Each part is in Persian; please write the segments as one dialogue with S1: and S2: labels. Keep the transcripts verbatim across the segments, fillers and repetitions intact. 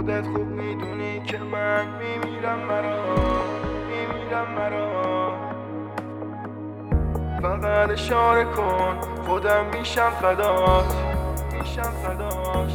S1: خودت خوب میدونی که من میمیرم مرا میمیرم مرا فقط اشاره کن خودم میشم فدات میشم فدات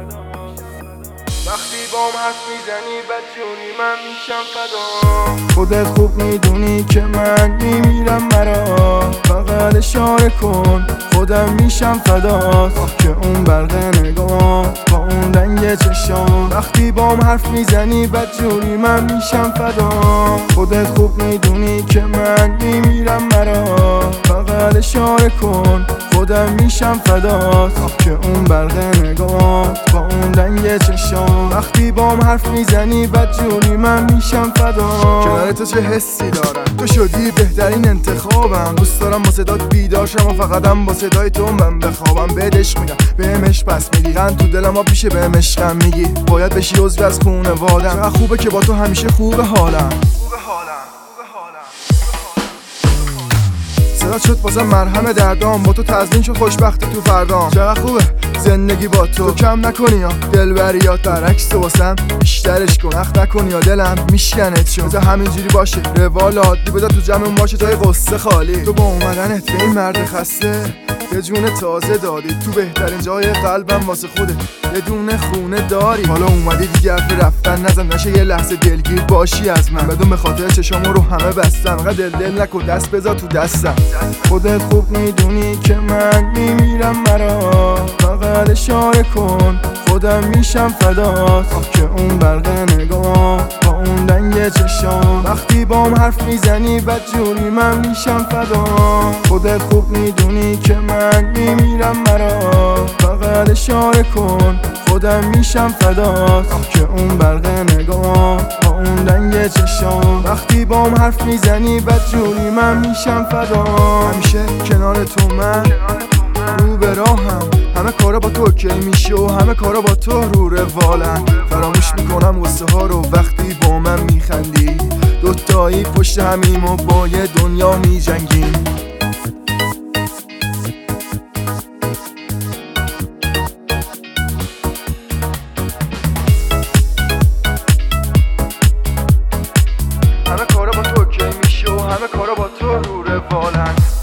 S1: وقتی بام حرف میزنی بدجوری من میشم فدا خودت خوب میدونی که من میمیرم مرا فقط اشاره کن خودم میشم فدات آه که اون برق نگاه با اون رنگ چشام وقتی بام حرف میزنی بدجوری من میشم فدا خودت خوب میدونی که من میمیرم مرا فقط اشاره کن خودم میشم فدات آه که اون برق نگاه با اون رنگ چشام وقتی بام حرف میزنی بدجوری من میشم فدا کنار تو چه حسی دارم تو شدی بهترین انتخابم دوست دارم با صدات بیدار شم و فقطم با صدای تو من بخوابم بهت عشق میدم بهمش پس میدی غن تو دلم آب پیشه بهم عشقم میگی باید بشی عضو از خونوادم چقدر خوبه که با تو همیشه خوبه حالم صدات شد واسه مرهم دردام با تو تضمین شد خوشبختی تو فردام چقدر خوبه زندگی با تو تو کم نکنی یا دلبریات برعکس واسم بیشترش کن اخ نکنی یا دلم میشکنت شد بذار همینجوری باشه روال عادی بذار تو جمعمون باشه تا قصه خالی تو با اومدنت به این مرد خسته یه جون تازه دادی تو بهترین جای قلبم واسه خودت یه دونه خونه داری حالا اومدی دیگه حرف رفتن نزن نشه یه لحظه دلگیر باشی از من بدون به خاطر چشامو رو همه بستم قد دل دل نکن دست بذار تو دستم خودت خوب میدونی که من میمیرم مرا فقط اشاره کن خودم میشم فدات آه که اون برق نگاه با اون رنگ چشام وقتی بام حرف میزنی بدجوری من میشم فدا خودت خوب میدونی که من میمیرم مرا فقط اشاره کن خودم میشم فدات آه که اون برق نگاه با اون رنگ چشام وقتی بام حرف میزنی بدجوری من میشم فدا همیشه کنار تو من رو به راهم همه کارا با تو اوکی میشه و همه کارا با تو رو روالن فراموش میکنم غصه ها رو وقتی با من میخندی دوتایی پشت همیم و با یه دنیا میجنگیم همه کارا با تو اوکی میشه و همه کارا با تو رو روالن